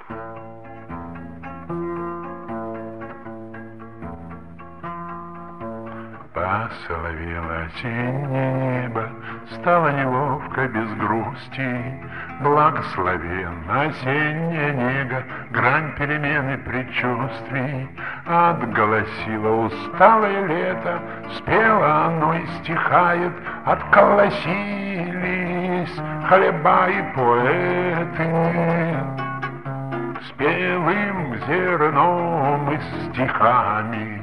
Посоловело осеннее небо, стало неловко без грусти. Благословенна осенняя нега, грань перемены предчувствий. Отголосило усталое лето, спело оно и стихает. Отколосились хлеба и поэты спелым зерном и стихами.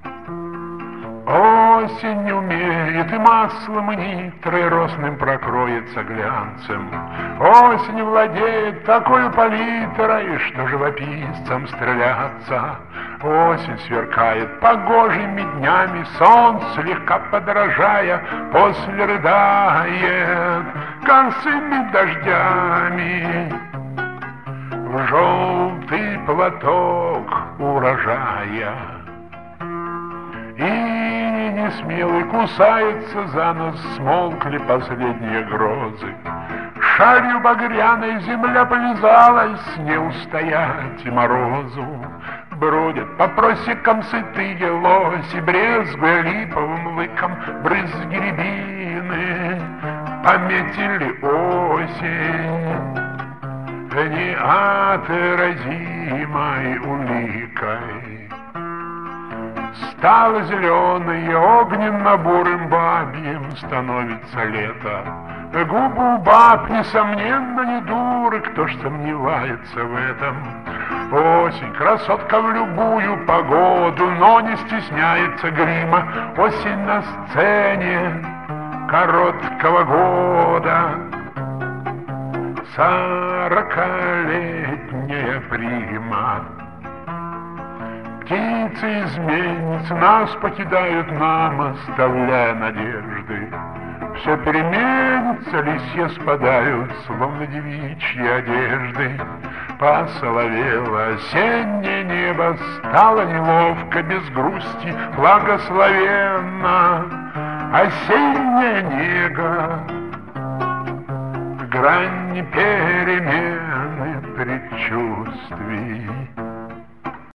Осень умеет и маслом, и нитрой росным прокроется глянцем. Осень владеет такой палитрой, что живописцам стреляться. Осень сверкает погожими днями, солнце слегка подражая, после рыдает косыми дождями. В желтый платок урожая и несмелый кусается за нос, смолкли последние грозы. Шарью багряной земля повязалась, не устоять и морозу. Бродят по просекам сытые лоси, брезгуя липовым лыком брызги рябины. Пометили осень неотразимой уликой. Стало зеленое, огненно-бурым бабьим становится лето. Губы у баб, несомненно, не дуры, кто ж сомневается в этом. Осень, красотка в любую погоду, но не стесняется грима. Осень на сцене короткого года, 40-летняя прима. Птицы-изменницы нас покидают нам, оставляя надежды. Все переменится, листья спадают, словно девичьи одежды. Посоловело осеннее небо, стало неловко без грусти. Благословенна осенняя нега, грань перемены предчувствий.